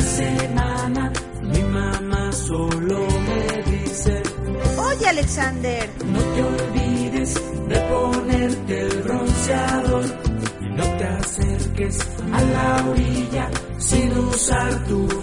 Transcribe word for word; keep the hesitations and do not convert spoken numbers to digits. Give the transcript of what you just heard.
semana mi mamá solo me dice: Oye, Alexander, no te olvides de ponerte el bronceador y no te acerques a la orilla sin usar tu